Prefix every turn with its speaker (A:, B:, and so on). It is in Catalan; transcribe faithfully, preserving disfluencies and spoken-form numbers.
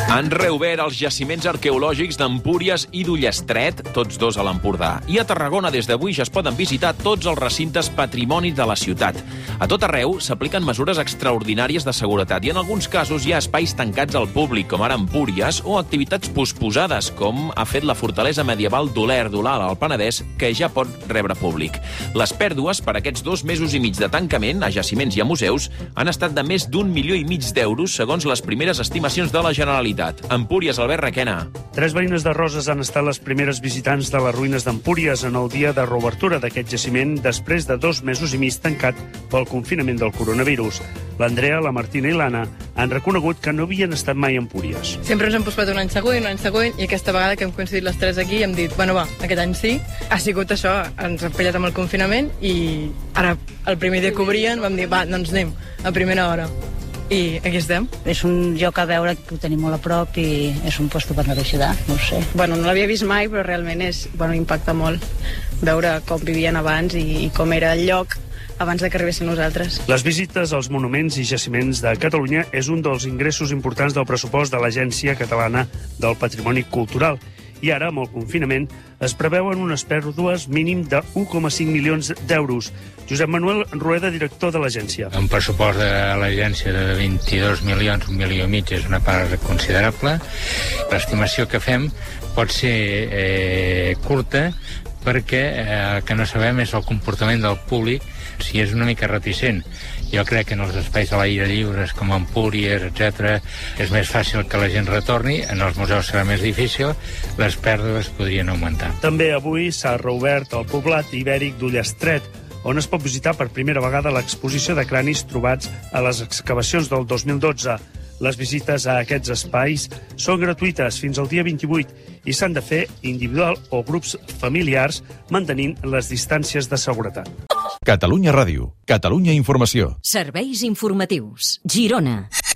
A: Han reobert els jaciments arqueològics d'Empúries i d'Ullastret, tots dos a l'Empordà. I a Tarragona, des d'avui, ja es poden visitar tots els recintes patrimoni de la ciutat. A tot arreu s'apliquen mesures extraordinàries de seguretat i en alguns casos hi ha espais tancats al públic, com ara Empúries, o activitats posposades, com ha fet la fortalesa medieval d'Oler d'Olala, al Penedès, que ja pot rebre públic. Les pèrdues per aquests dos mesos i mig de tancament a jaciments i a museus han estat de més d'un milió i mig d'euros, segons les primeres estimacions de la Generalitat. Empúries, Albert Requena.
B: Tres veïnes de Roses han estat les primeres visitants de les ruïnes d'Empúries en el dia de reobertura d'aquest jaciment després de dos mesos i mig tancat pel confinament del coronavirus. L'Andrea, la Martina i l'Anna han reconegut que no havien estat mai a Empúries.
C: Sempre ens hem posat un any següent, un any següent, i aquesta vegada que hem coincidit les tres aquí hem dit, bueno, va, aquest any sí. Ha sigut això, ens hem pillat amb el confinament i ara, el primer dia que obrien, vam dir, va, doncs anem, a primera hora. I aquí estem.
D: És un lloc a veure que ho tenim molt a prop i és un lloc per la ciutat, no ho sé.
C: Bueno, no l'havia vist mai, però realment és, bueno, impacta molt veure com vivien abans i, i com era el lloc abans de que arribessin nosaltres.
B: Les visites als monuments i jaciments de Catalunya és un dels ingressos importants del pressupost de l'Agència Catalana del Patrimoni Cultural. I ara, amb el confinament, es preveuen unes pèrdues mínim de un coma cinc milions d'euros. Josep Manuel Rueda, director de l'agència.
E: Un pressupost de l'agència de vint-i-dos milions, un milió i mig, és una part considerable. L'estimació que fem pot ser eh, curta perquè eh, el que no sabem és el comportament del públic, si és una mica reticent. Jo crec que en els espais a l'aire lliures, com Empúries, etcètera, és més fàcil que la gent retorni. En els museus serà més difícil, les pèrdues podrien augmentar.
B: També avui s'ha reobert el poblat ibèric d'Ullastret, on es pot visitar per primera vegada l'exposició de cranis trobats a les excavacions del dos mil dotze. Les visites a aquests espais són gratuïtes fins al dia vint-i-vuit i s'han de fer individual o grups familiars mantenint les distàncies de seguretat.
F: Catalunya Ràdio, Catalunya Informació.
G: Serveis informatius. Girona.